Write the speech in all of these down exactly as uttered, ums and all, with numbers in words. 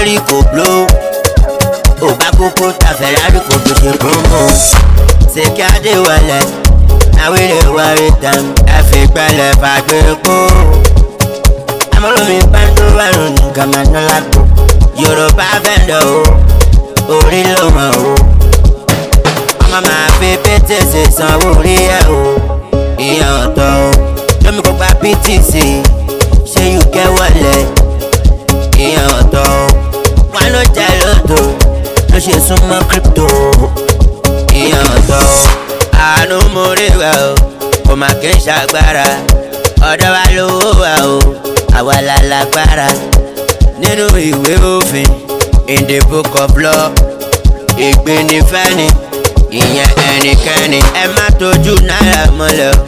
lórí kò blow. Ò bá kókó ta Ferrari kò tó ṣe promo. Ṣèkí Adéwọlé, now we dey worry them. Ẹ fi pẹ̀lẹ́ fàgbé kó. Amọ̀lómi pàǹtó wẹ̀rùn ní gàmánà lágbo. Yorùbá vendor o, orí ló mọ̀ o. Ọmọ máa fi pété ṣe sanwó orí ẹ̀ o. Ìyẹn ọ̀tọ̀ o, lómi kó gba P T C, ṣé you get wọlé? Ìyẹn ọ̀tọ̀ o, wọn ló jẹ lóto, ló ṣe súnmọ́ crypto. Ìyẹn ọ̀tọ̀ o, àánú mo rí wa o, kò má kí n ṣàgbára. Ọ̀dọ̀ wa lówó wa o, àwa la lágbára. Nínú ìwé òfin, in the book of law, ìgbín ní fẹ́ni, ìyẹn ẹnikẹ́ni. Ẹ má tójú náírà mọ́lẹ̀ o,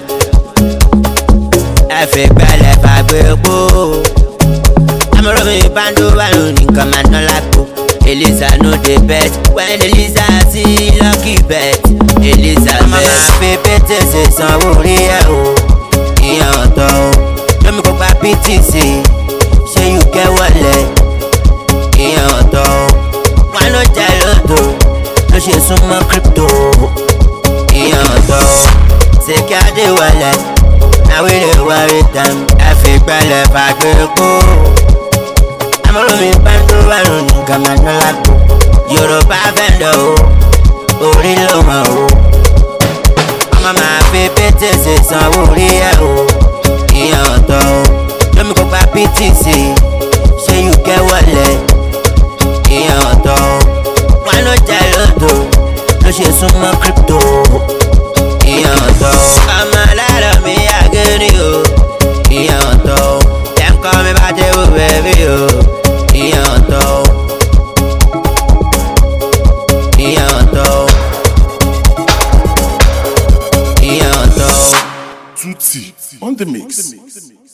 ẹ fi pẹ̀lẹ́ fàgbé kó. Amọ̀lómi pàǹtó wẹ̀rùn ní gàmánà lágbo. Eliza no dey bet, when Eliza see lucky bet. Eliza bet. Ọmọ máa fi pété ṣe sanwó orí ẹ̀ o. Ìyẹn ọ̀tọ̀ o, lómi kó gba P T C, ṣé you get wọlé? Ìyẹn ọ̀tọ̀ o, wọn ló jẹ lóto, ló ṣe súnmọ́ crypto. Ìyẹn ọ̀tọ̀ o, Ṣèkí Adéwọlé, now we dey worry them. Ẹ fi pẹ̀lẹ́ fàgbé kó. Amọ̀lómi pàǹtó wẹ̀rùn ní gàmánà lágbo. Yorùbá vendor o, orí ló mọ̀ o. Ọmọ máa fi pété ṣe sanwó orí ẹ̀ o. Ìyẹn ọ̀tọ̀ o, lómi kó gba P T C, ṣé you get wọlé? Ìyẹn ọ̀tọ̀ o, wọn ló jẹ lóto, ló ṣe súnmọ́ crypto. Ìyẹn ọ̀tọ̀ o, ọmọ alárọ̀ mi àgẹ́rì o. Ìyẹn ọ̀tọ̀ o, dem call me bá tẹ́wọ́ bẹ́bí o. Ìyẹn ọ̀tọ̀ o, ìyẹn ọ̀tọ̀ o, ìyẹn ọ̀tọ̀ o. Tutti on the mix.